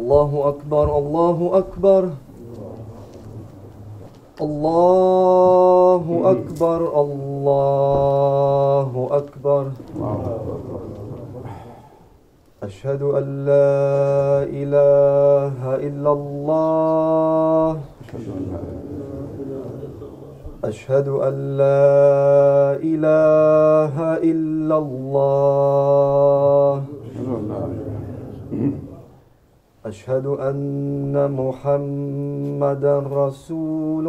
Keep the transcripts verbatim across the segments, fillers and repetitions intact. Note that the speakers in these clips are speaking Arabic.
الله أكبر الله أكبر الله أكبر الله أكبر. أشهد أن لا إله إلا الله أشهد أن لا إله إلا الله أشهد أن محمدا رسول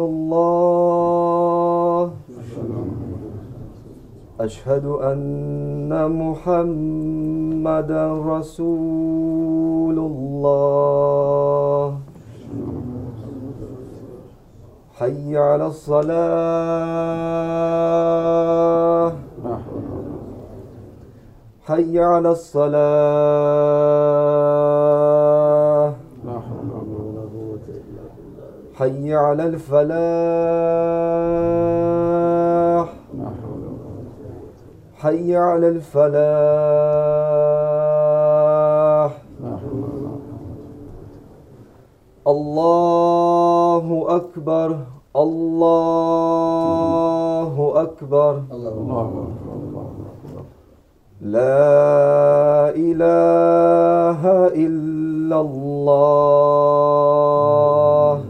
الله أشهد أن محمدا رسول الله. حي على الصلاة حي على الصلاة حي على الفلاح حي على الفلاح. الله أكبر الله أكبر لا إله إلا الله.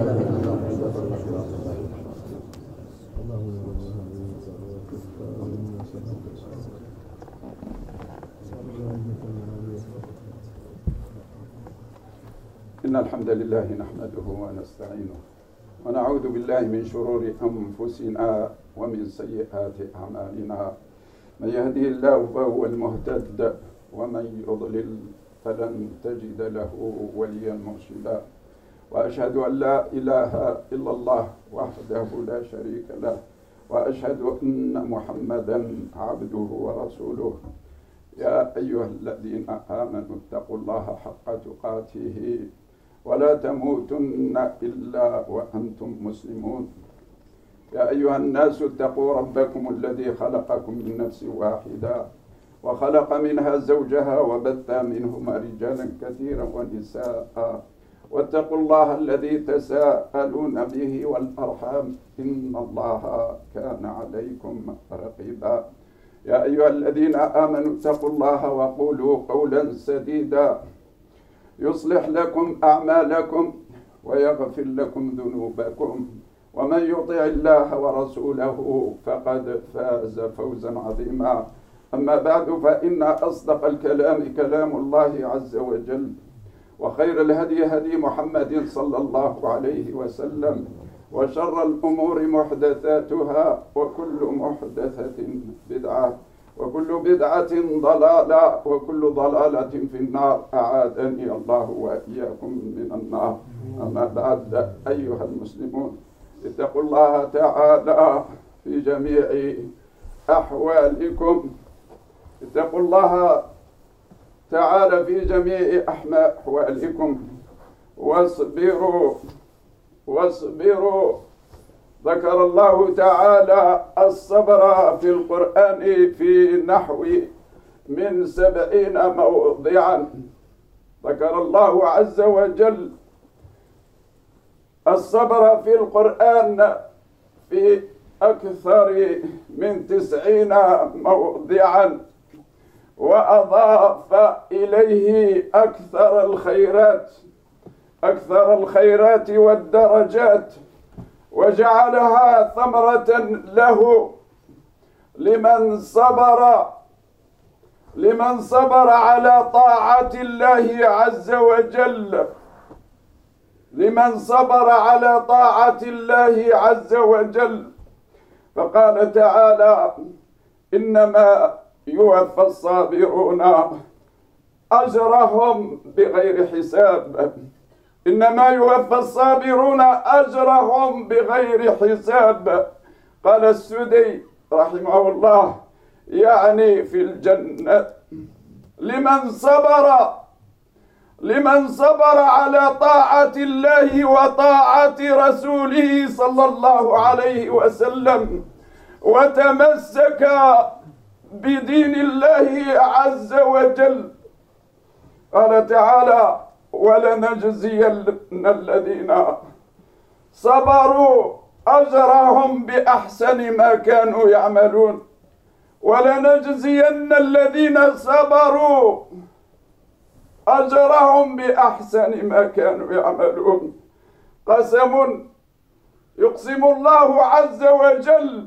إن الحمد لله نحمده ونستعينه ونعوذ بالله من شرور أنفسنا ومن سيئات أعمالنا. من يهدي الله فهو المهتد ومن يضلل فلن تجد له وليا مرشدا. وأشهد أن لا إله إلا الله وحده لا شريك له وأشهد أن محمدا عبده ورسوله. يا أيها الذين آمنوا اتقوا الله حق تقاته ولا تموتن إلا وأنتم مسلمون. يا أيها الناس اتقوا ربكم الذي خلقكم من نفس واحدة وخلق منها زوجها وبث منهما رجالا كثيرا ونساء واتقوا الله الذي تساءلون به والأرحام إن الله كان عليكم رقيبا. يا أيها الذين آمنوا اتقوا الله وقولوا قولا سديدا يصلح لكم أعمالكم ويغفر لكم ذنوبكم ومن يطع الله ورسوله فقد فاز فوزا عظيما. أما بعد فإن أصدق الكلام كلام الله عز وجل وخير الهدي هدي محمد صلى الله عليه وسلم وشر الأمور محدثاتها وكل محدثة بدعة وكل بدعة ضلالة وكل ضلالة في النار. أعاذني الله وإياكم من النار. أما بعد أيها المسلمون اتقوا الله تعالى في جميع أحوالكم اتقوا الله تعالى في جميع أحوالكم واصبروا واصبروا. ذكر الله تعالى الصبر في القرآن في نحو من سبعين موضعا. ذكر الله عز وجل الصبر في القرآن في أكثر من تسعين موضعا وأضاف إليه أكثر الخيرات أكثر الخيرات والدرجات وجعلها ثمرة له لمن صبر لمن صبر على طاعة الله عز وجل لمن صبر على طاعة الله عز وجل. فقال تعالى إنما يوفى الصابرون أجرهم بغير حساب إنما يوفى الصابرون أجرهم بغير حساب. قال السدي رحمه الله يعني في الجنة لمن صبر لمن صبر على طاعة الله وطاعة رسوله صلى الله عليه وسلم وتمسك بدين الله عز وجل. قال تعالى ولنجزين الذين صبروا أجرهم بأحسن ما كانوا يعملون ولنجزين الذين صبروا أجرهم بأحسن ما كانوا يعملون. قسم يقسم الله عز وجل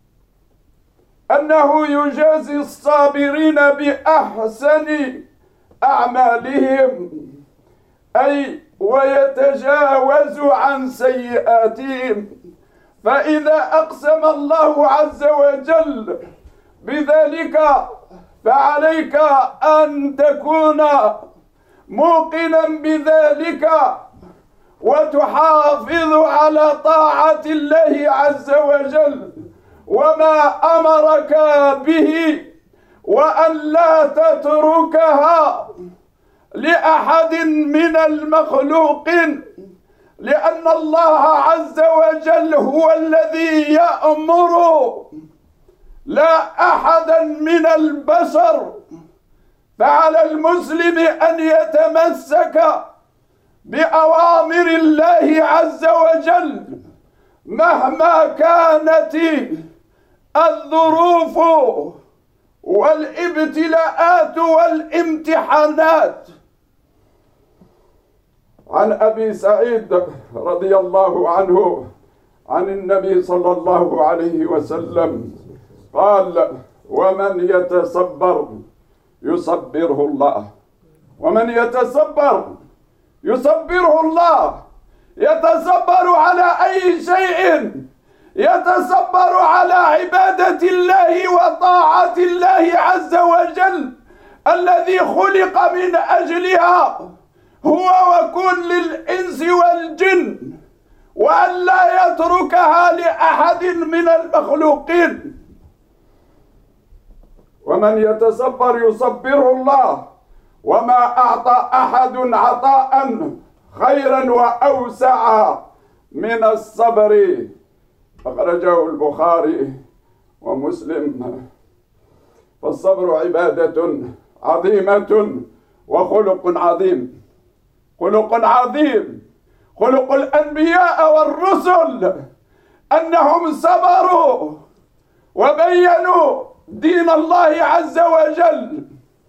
أنه يجازي الصابرين بأحسن أعمالهم، أي ويتجاوز عن سيئاتهم. فإذا أقسم الله عز وجل بذلك فعليك أن تكون موقنا بذلك وتحافظ على طاعة الله عز وجل وما أمرك به، وأن لا تتركها لأحد من المخلوقين، لأن الله عز وجل هو الذي يأمر لا أحدا من البشر. فعلى المسلم أن يتمسك بأوامر الله عز وجل مهما كانت الظروف والابتلاءات والامتحانات. عن أبي سعيد رضي الله عنه عن النبي صلى الله عليه وسلم قال: ومن يتصبر يصبره الله، ومن يتصبر يصبره الله. يتصبر على أي شيء؟ يتصبر على عبادة الله وطاعة الله عز وجل الذي خلق من أجلها هو وكل الإنس والجن، وأن لا يتركها لأحد من المخلوقين. ومن يتصبر يصبره الله، وما أعطى أحد عطاء خيرا وأوسع من الصبر. أخرجه البخاري ومسلم. فالصبر عبادة عظيمة وخلق عظيم، خلق عظيم، خلق الأنبياء والرسل أنهم صبروا وبينوا دين الله عز وجل،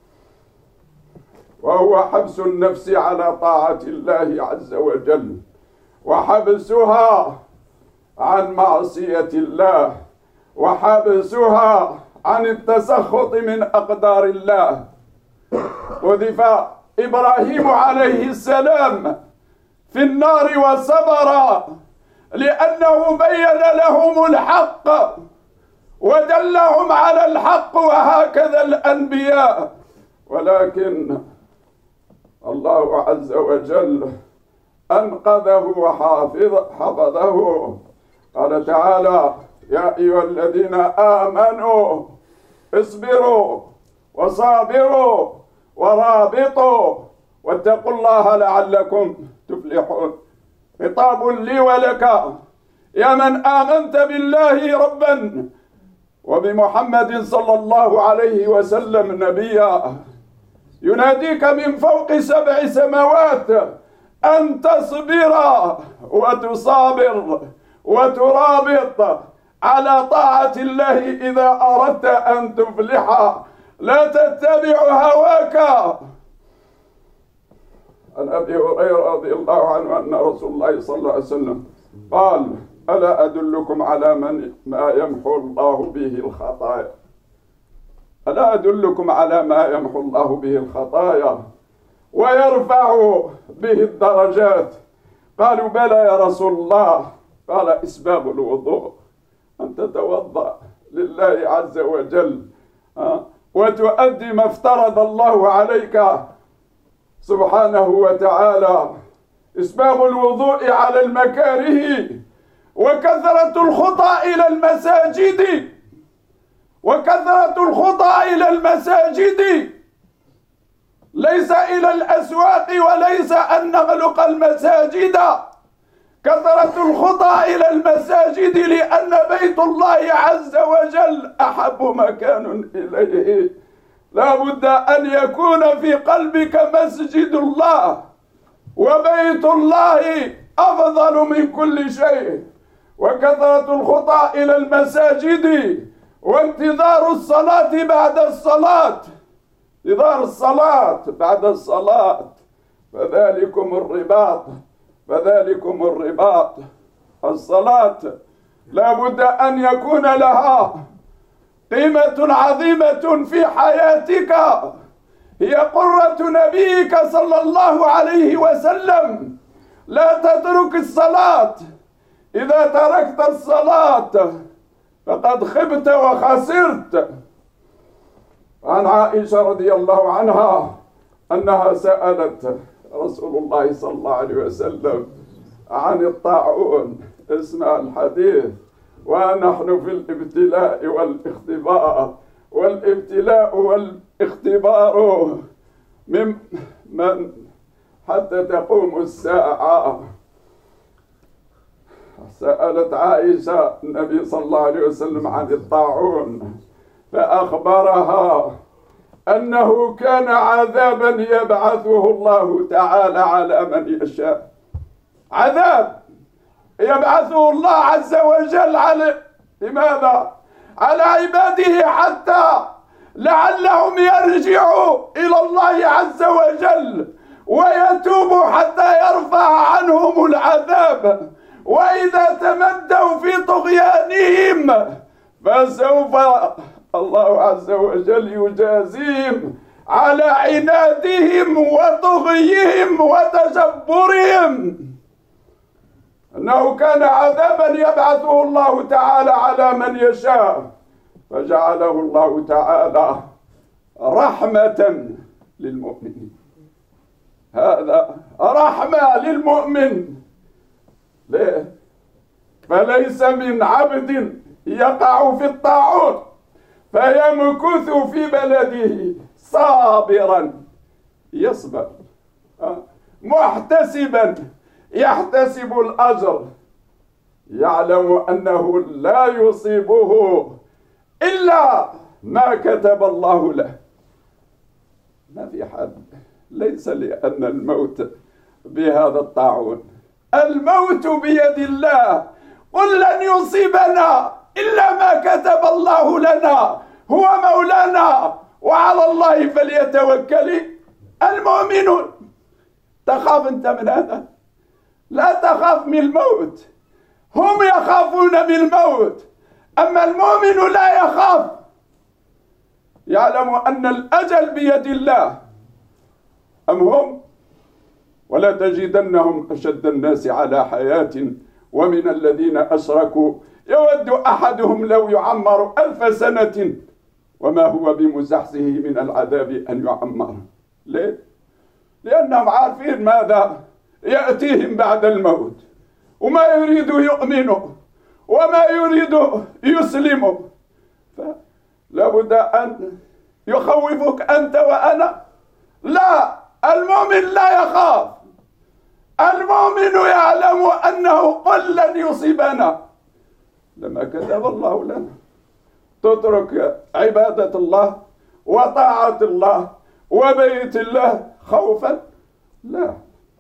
وهو حبس النفس على طاعة الله عز وجل وحبسها عن معصية الله وحبسها عن التسخط من أقدار الله. قذف إبراهيم عليه السلام في النار وصبر لأنه بين لهم الحق ودلهم على الحق، وهكذا الأنبياء. ولكن الله عز وجل أنقذه وحفظه. قال تعالى: يا أيها الذين آمنوا اصبروا وصابروا ورابطوا واتقوا الله لعلكم تفلحون. خطاب لي ولك يا من آمنت بالله ربا وبمحمد صلى الله عليه وسلم نبيا، يناديك من فوق سبع سماوات أن تصبر وتصابر وترابط على طاعة الله إذا أردت أن تفلح، لا تتبع هواك. عن أبي هريرة رضي الله عنه أن رسول الله صلى الله عليه وسلم قال: ألا أدلكم على من ما يمحو الله به الخطايا؟ ألا أدلكم على ما يمحو الله به الخطايا ويرفع به الدرجات؟ قالوا: بلى يا رسول الله. قال: إسباب الوضوء، أن تتوضأ لله عز وجل وتؤدي ما افترض الله عليك سبحانه وتعالى. إسباب الوضوء على المكاره، وكثرة الخطى إلى المساجد، وكثرة الخطى إلى المساجد، ليس إلى الأسواق وليس أن نغلق المساجد. كثرة الخطى إلى المساجد لأن بيت الله عز وجل أحب مكان إليه. لا بد أن يكون في قلبك مسجد الله، وبيت الله أفضل من كل شيء، وكثرة الخطى إلى المساجد وانتظار الصلاة بعد الصلاة، انتظار الصلاة بعد الصلاة، فذلكم الرباط، فذلكم الرباط. الصلاة لا بد أن يكون لها قيمة عظيمة في حياتك، هي قرة نبيك صلى الله عليه وسلم. لا تترك الصلاة، إذا تركت الصلاة فقد خبت وخسرت. عن عائشة رضي الله عنها أنها سألت رسول الله صلى الله عليه وسلم عن الطاعون، اسمع الحديث، ونحن في الابتلاء والاختبار، والابتلاء والاختبار من من حتى تقوم الساعة. سألت عائشة النبي صلى الله عليه وسلم عن الطاعون، فأخبرها أنه كان عذابا يبعثه الله تعالى على من يشاء، عذاب يبعثه الله عز وجل على لماذا؟ على عباده حتى لعلهم يرجعوا إلى الله عز وجل ويتوبوا حتى يرفع عنهم العذاب. وإذا تمدوا في طغيانهم فسوف الله عز وجل يجازيهم على عنادهم وطغيهم وتجبرهم. أنه كان عذابا يبعثه الله تعالى على من يشاء، فجعله الله تعالى رحمة للمؤمنين. هذا رحمة للمؤمن. ليه؟ فليس من عبد يقع في الطاعون فيمكث في بلده صابرا يصبر محتسبا يحتسب الأجر، يعلم أنه لا يصيبه إلا ما كتب الله له. ما في حد، ليس لأن الموت بهذا الطاعون، الموت بيد الله. قل لن يصيبنا إلا ما كتب الله لنا، هو مولانا وعلى الله فليتوكل المؤمنون. تخاف أنت من هذا؟ لا تخاف من الموت، هم يخافون من الموت، أما المؤمن لا يخاف، يعلم أن الأجل بيد الله. أم هم؟ ولا تجدنهم أشد الناس على حياة ومن الذين أشركوا يود أحدهم لو يعمر ألف سنة وما هو بمزحزحه من العذاب أن يعمر. ليه؟ لأنهم عارفين ماذا يأتيهم بعد الموت، وما يريد يؤمنوا وما يريد يسلموا. فلا بد أن يخوفك أنت وأنا. لا، المؤمن لا يخاف، المؤمن يعلم أنه قل لن يصيبنا لما كتب الله لنا. تترك عبادة الله وطاعة الله وبيت الله خوفا؟ لا،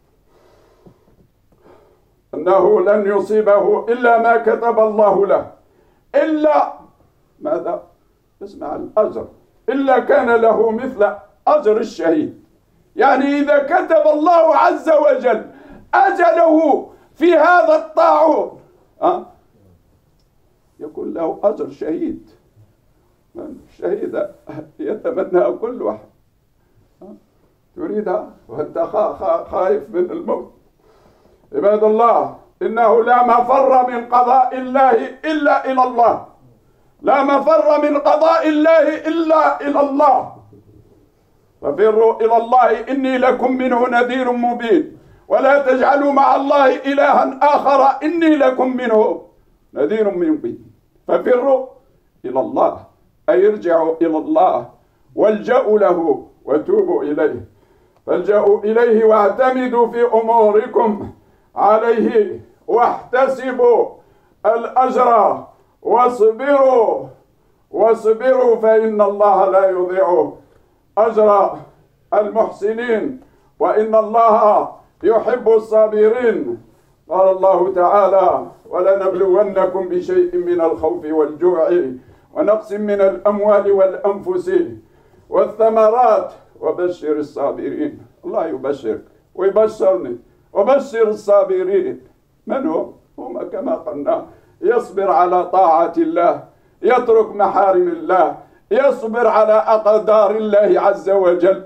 أنه لن يصيبه إلا ما كتب الله له، إلا ماذا؟ اسمع الأجر، إلا كان له مثل أجر الشهيد. يعني إذا كتب الله عز وجل أجله في هذا الطاعون أه؟ يكون له أجر شهيد. الشهيد يتمنى كل واحد أه؟ تريدها وأنت خايف من الموت. عباد الله، إنه لا مفر من قضاء الله إلا إلى الله، لا مفر من قضاء الله إلا إلى الله. ففروا إلى الله إني لكم منه نذير مبين، ولا تجعلوا مع الله إلها آخر إني لكم منه نذير مبين. ففروا إلى الله أي ارجعوا إلى الله والجأوا له وتوبوا إليه. فالجأوا إليه واعتمدوا في أموركم عليه واحتسبوا الأجر واصبروا واصبروا فإن الله لا يضيع أجر المحسنين، وإن الله يحب الصابرين. قال الله تعالى: ولنبلونكم بشيء من الخوف والجوع ونقص من الأموال والأنفس والثمرات وبشر الصابرين. الله يبشرك ويبشرني وبشر الصابرين. من هم؟ هم كما قلنا: يصبر على طاعة الله، يترك محارم الله، يصبر على أقدار الله عز وجل.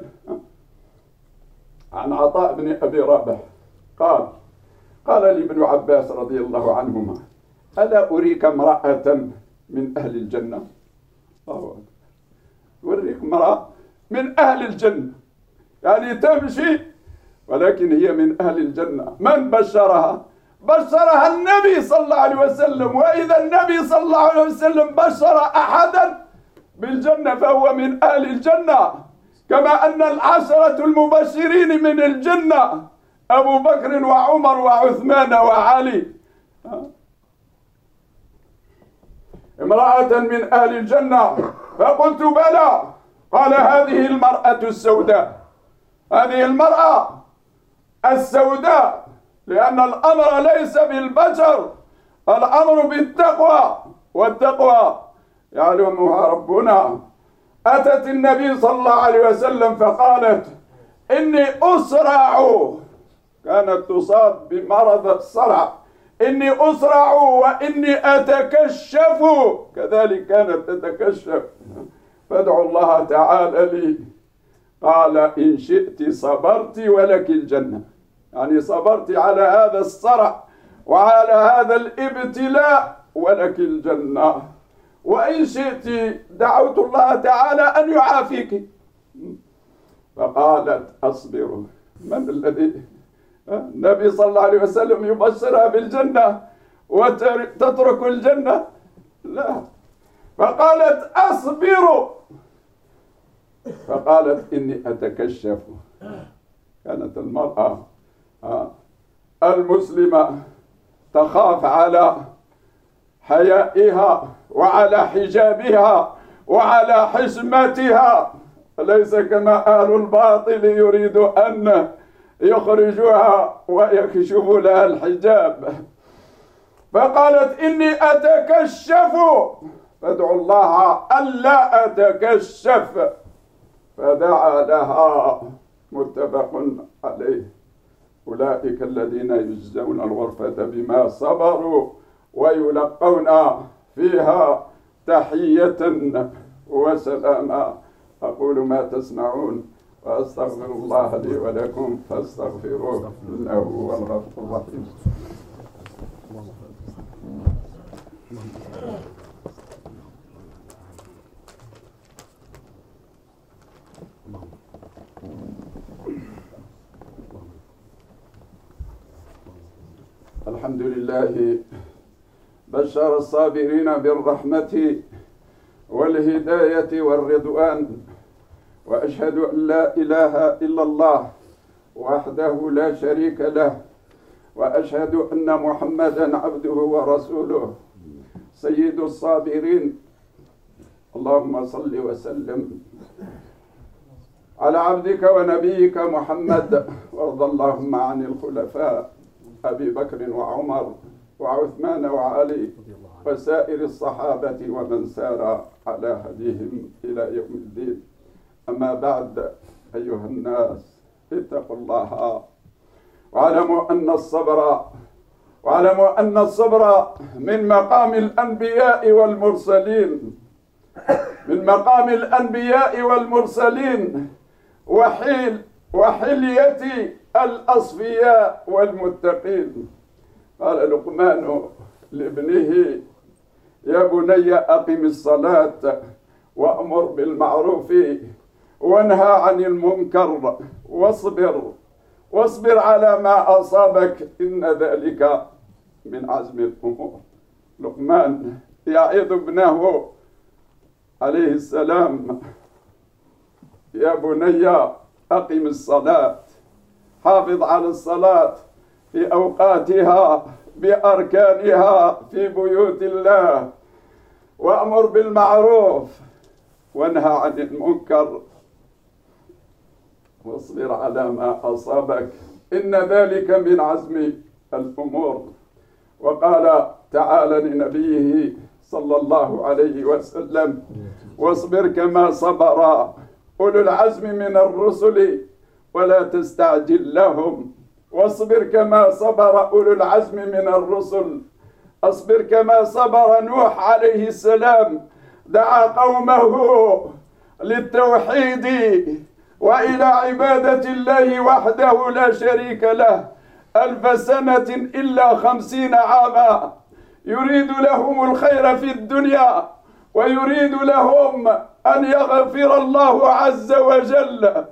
عن عطاء بن أبي رابح قال: قال لي ابن عباس رضي الله عنهما: ألا أريك امرأة من أهل الجنة؟ الله أكبر. أريك امرأة من أهل الجنة، يعني تمشي ولكن هي من أهل الجنة. من بشرها؟ بشرها النبي صلى الله عليه وسلم. وإذا النبي صلى الله عليه وسلم بشر أحدا بالجنة فهو من أهل الجنة، كما أن العشرة المبشرين من الجنة أبو بكر وعمر وعثمان وعلي. امرأة من أهل الجنة. فقلت: بلى. قال: هذه المرأة السوداء، هذه المرأة السوداء، لأن الأمر ليس بالبشر، الأمر بالتقوى، والتقوى يعلمها ربنا. أتت النبي صلى الله عليه وسلم فقالت: إني أسرع، كانت تصاب بمرض الصرع، إني أسرع وإني أتكشف، كذلك كانت تتكشف، فادعوا الله تعالى لي. قال: إن شئت صبرت ولك الجنة، يعني صبرت على هذا الصرع وعلى هذا الابتلاء ولك الجنة، وإن شئت دعوت الله تعالى أن يعافيك. فقالت: أصبر. من الذي النبي صلى الله عليه وسلم يبشرها بالجنة وتترك الجنة؟ لا. فقالت: أصبر. فقالت: إني أتكشف. كانت المرأة المسلمة تخاف على حيائها وعلى حجابها وعلى حشمتها، ليس كما أهل الباطل يريدوا أن يخرجوها ويكشفوا لها الحجاب. فقالت: إني أتكشف، فادعوا الله ألا أتكشف. فدعا لها، متفق عليه. أولئك الذين يجزون الغرفة بما صبروا ويلقون فيها تحية وسلاما. أقول ما تسمعون وأستغفر الله لي ولكم فاستغفروه إنه هو الغفور الرحيم. الحمد لله بشر الصابرين بالرحمة والهداية والرضوان، وأشهد أن لا إله إلا الله وحده لا شريك له، وأشهد أن محمدا عبده ورسوله سيد الصابرين. اللهم صل وسلم على عبدك ونبيك محمد، وارض اللهم عن الخلفاء أبي بكر وعمر وعثمان وعلي وسائر الصحابة ومن سار على هديهم إلى يوم الدين. أما بعد، أيها الناس اتقوا الله واعلموا أن الصبر واعلموا أن الصبر من مقام الأنبياء والمرسلين من مقام الأنبياء والمرسلين وحيل وحلية الأصفياء والمتقين. قال لقمان لابنه: يا بني أقم الصلاة وأمر بالمعروف وانهى عن المنكر واصبر واصبر على ما أصابك إن ذلك من عزم الأمور. لقمان يعظ ابنه عليه السلام: يا بني أقم الصلاة، حافظ على الصلاة في أوقاتها بأركانها في بيوت الله، وأمر بالمعروف وانهى عن المنكر واصبر على ما أصابك إن ذلك من عزم الأمور. وقال تعالى لنبيه صلى الله عليه وسلم: واصبر كما صبر أولو العزم من الرسل ولا تستعجل لهم. واصبر كما صبر أولو العزم من الرسل. اصبر كما صبر نوح عليه السلام، دعا قومه للتوحيد وإلى عبادة الله وحده لا شريك له ألف سنة إلا خمسين عاما، يريد لهم الخير في الدنيا ويريد لهم أن يغفر الله عز وجل.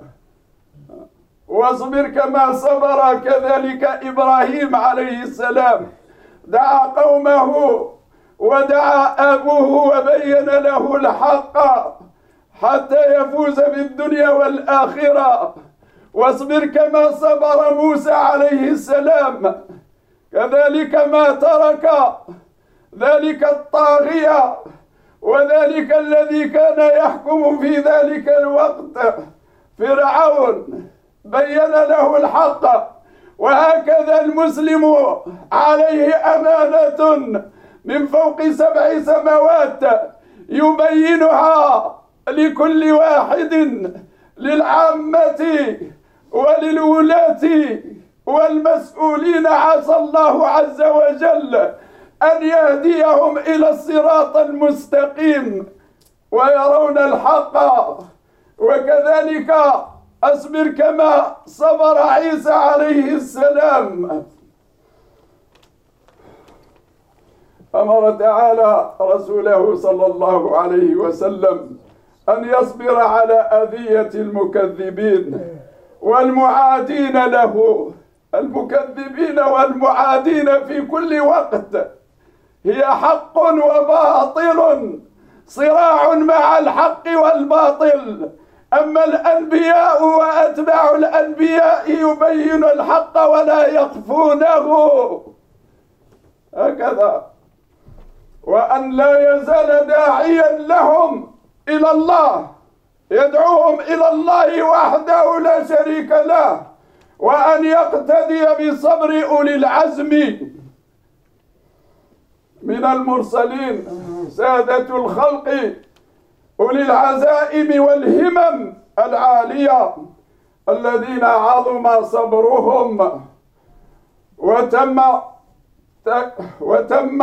واصبر كما صبر كذلك إبراهيم عليه السلام، دعا قومه ودعا أبوه وبين له الحق حتى يفوز بالدنيا والآخرة. واصبر كما صبر موسى عليه السلام، كذلك ما ترك ذلك الطاغية وذلك الذي كان يحكم في ذلك الوقت فرعون، بين له الحق. وهكذا المسلم عليه أمانة من فوق سبع سماوات يبينها لكل واحد، للعامة وللولاة والمسؤولين. عسى الله عز وجل أن يهديهم إلى الصراط المستقيم ويرون الحق. وكذلك أصبر كما صبر عيسى عليه السلام. أمر تعالى رسوله صلى الله عليه وسلم أن يصبر على أذية المكذبين والمعادين له. المكذبين والمعادين في كل وقت هي حق وباطل، صراع مع الحق والباطل. أما الأنبياء وأتباع الأنبياء يبين الحق ولا يخفونه، هكذا. وأن لا يزال داعيا لهم إلى الله، يدعوهم إلى الله وحده لا شريك له، وأن يقتدي بصبر أولي العزم من المرسلين سادة الخلق أولي العزائم والهمم العالية الذين عظم صبرهم وتم وتم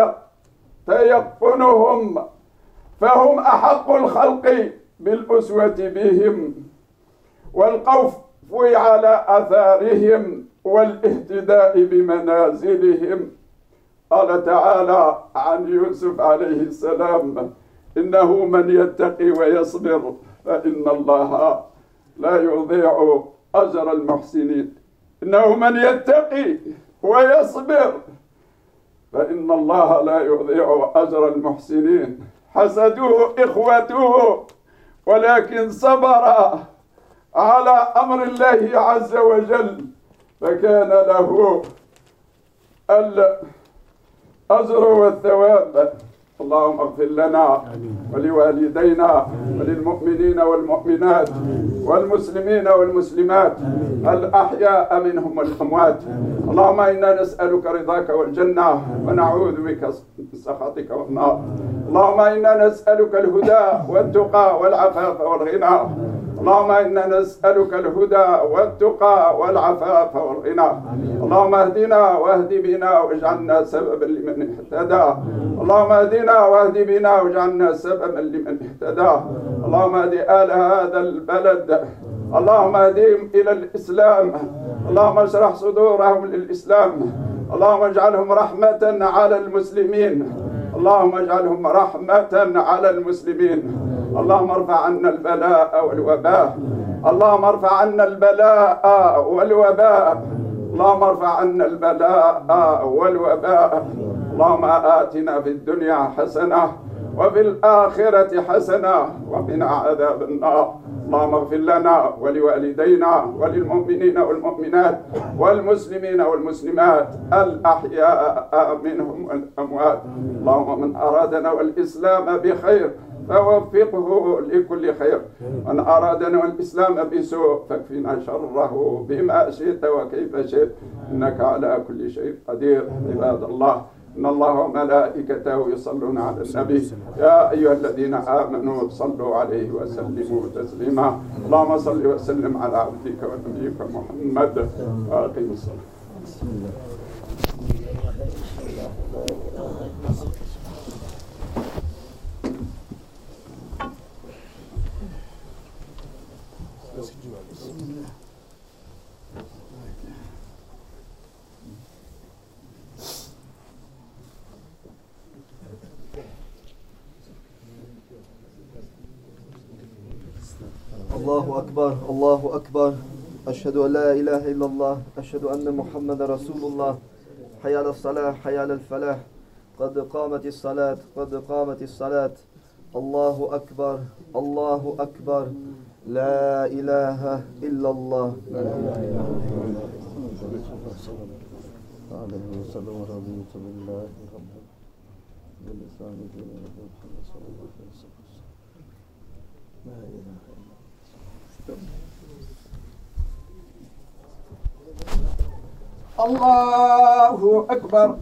تيقنهم، فهم أحق الخلق بالأسوة بهم والقوف على أثارهم والاهتداء بمنازلهم. قال تعالى عن يوسف عليه السلام: إنه من يتقي ويصبر فإن الله لا يضيع أجر المحسنين. إنه من يتقي ويصبر فإن الله لا يضيع أجر المحسنين. حسدوه إخوته ولكن صبر على أمر الله عز وجل فكان له الأجر والثواب. اللهم اغفر لنا ولوالدينا وللمؤمنين والمؤمنات والمسلمين والمسلمات الأحياء منهم والأموات. اللهم إنا نسألك رضاك والجنة ونعوذ بك من سخطك والنار. اللهم إنا نسألك الهدى والتقى والعفاف والغنى. اللهم إنا نسألك الهدى والتقى والعفاف والغنى. اللهم اهدنا واهد بنا واجعلنا سببا لمن اهتدى. اللهم اهدنا واهد بنا واجعلنا سببا لمن اهتدى. اللهم اهد آل هذا البلد، اللهم اهدهم إلى الإسلام، اللهم اشرح صدورهم للإسلام، اللهم اجعلهم رحمة على المسلمين، اللهم اجعلهم رحمة على المسلمين. اللهم ارفع عنا البلاء والوباء، اللهم ارفع عنا البلاء والوباء، اللهم ارفع عنا البلاء والوباء. اللهم آتنا في الدنيا حسنة وفي الآخرة حسنة وقنا عذاب النار. اللهم اغفر لنا ولوالدينا وللمؤمنين والمؤمنات والمسلمين والمسلمات الأحياء منهم والأموات. اللهم من أرادنا والإسلام بخير فوفقه لكل خير. من أرادنا والإسلام بسوء فاكفنا شره بما شئت وكيف شئت، إنك على كل شيء قدير. عباد الله، إن الله وملائكته يصلون على النبي، يا أيها الذين آمنوا صلوا عليه وسلموا تسليما. اللهم صل وسلم على عبدك ونبيك محمد. أقم الصلاة. الله أكبر الله أكبر. أشهد أن لا إله إلا الله، أشهد أن محمد رسول الله. حي على الصلاة حي على الفلاح، قد قامت الصلاة قد قامت الصلاة. الله أكبر الله أكبر. لا إله إلا الله. الله أكبر.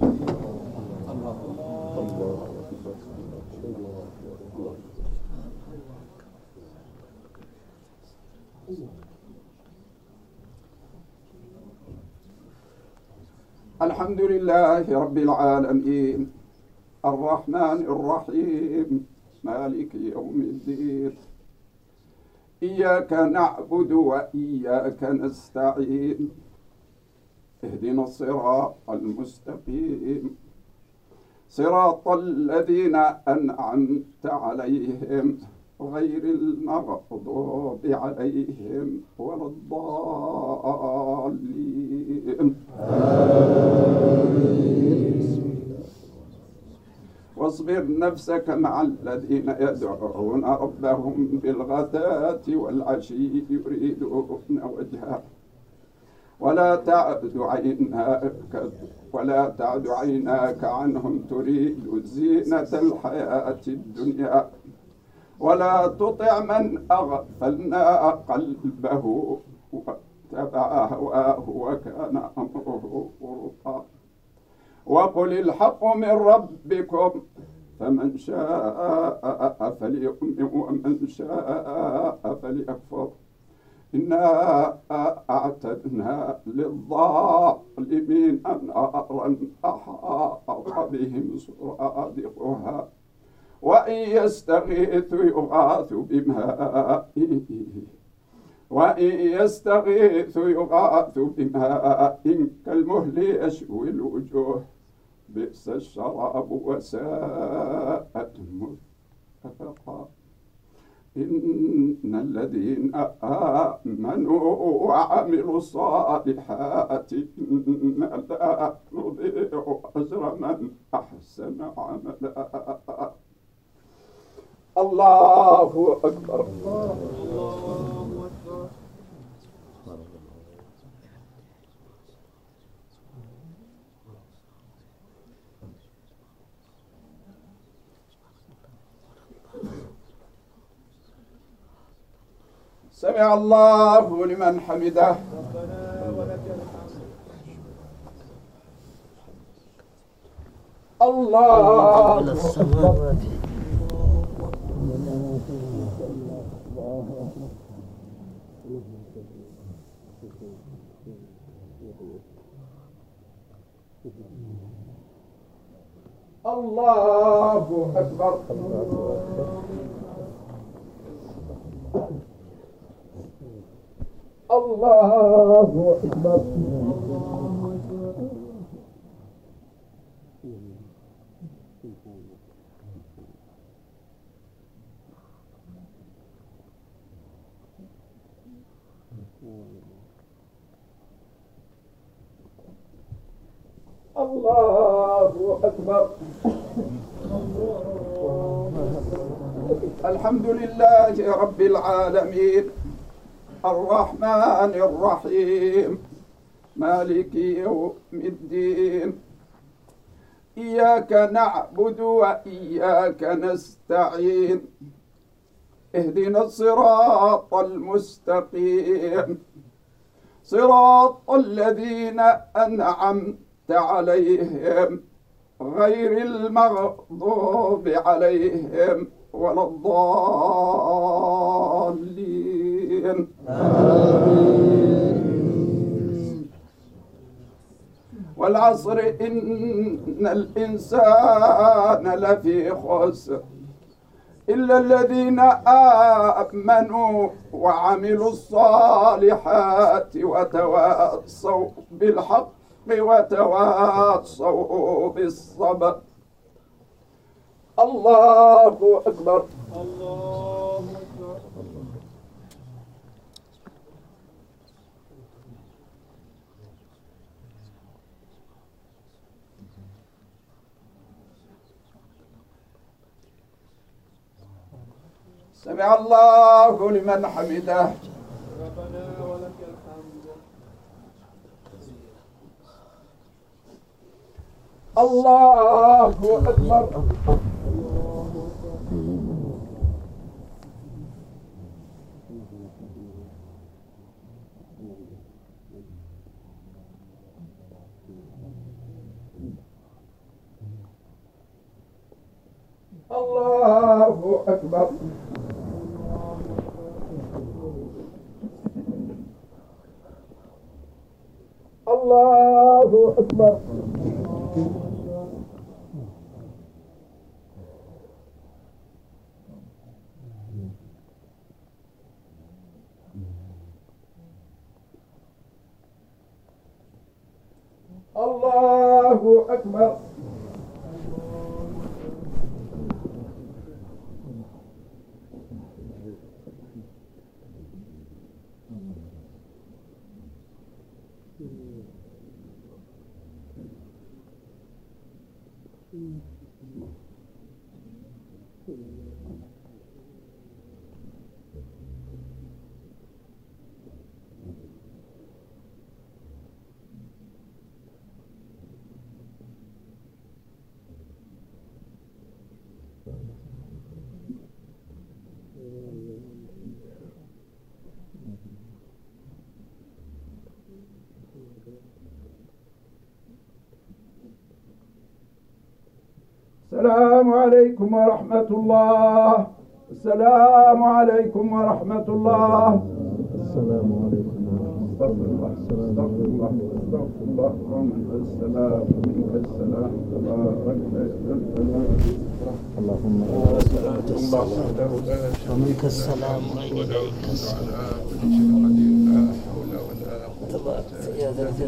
الحمد لله رب العالمين، الرحمن الرحيم، مالك يوم الدين. إياك نعبد وإياك نستعين، اهدنا الصراط المستقيم، صراط الذين أنعمت عليهم غير المغضوب عليهم ولا الضالين. واصبر نفسك مع الذين يدعون ربهم بالغداة والعشي يريدون وجهه، ولا تعد عيناك ولا تعد عيناك عنهم تريد زينة الحياة الدنيا، ولا تطع من أغفلنا قلبه واتبع هواه وكان أمره فرطا. وقل الحق من ربكم فمن شاء فليؤمن ومن شاء فليكفر. إنا أعتدنا للظالمين نارا أحاط بهم سرادقها، وإن يستغيثوا يغاثوا بماء وإن يستغيثوا يغاثوا بماء كالمهل يشوي الوجوه، بئس الشراب وساءت مرتفقا. إن الذين آمنوا وعملوا الصالحات إنا لا نضيع أجر من أحسن عملا. الله أكبر. سمع الله لمن حمده. الله أكبر. الله أكبر. الله أكبر. الله أكبر. الحمد لله رب العالمين، الرحمن الرحيم، مالك يوم الدين. إياك نعبد وإياك نستعين اهدنا الصراط المستقيم صراط الذين أنعمت عليهم غير المغضوب عليهم ولا الضالين آمين. والعصر إن الإنسان لفي خسر إلا الذين آمنوا وعملوا الصالحات وتواصوا بالحق وتواصوا بالصبر. الله أكبر. الله أكبر. سمع الله لمن حمده. ربنا ولك الحمد. الله أكبر. الله أكبر. الله أكبر. الله أكبر. السلام عليكم ورحمة الله. السلام عليكم ورحمة الله. السلام عليكم. استغفر الله استغفر الله استغفر الله ومنك السلام ومنك السلام تبارك السلام. اللهم الله وحده لا ومنك السلام شريك له على كل شيء قدير لا حول ولا قوة يا ذا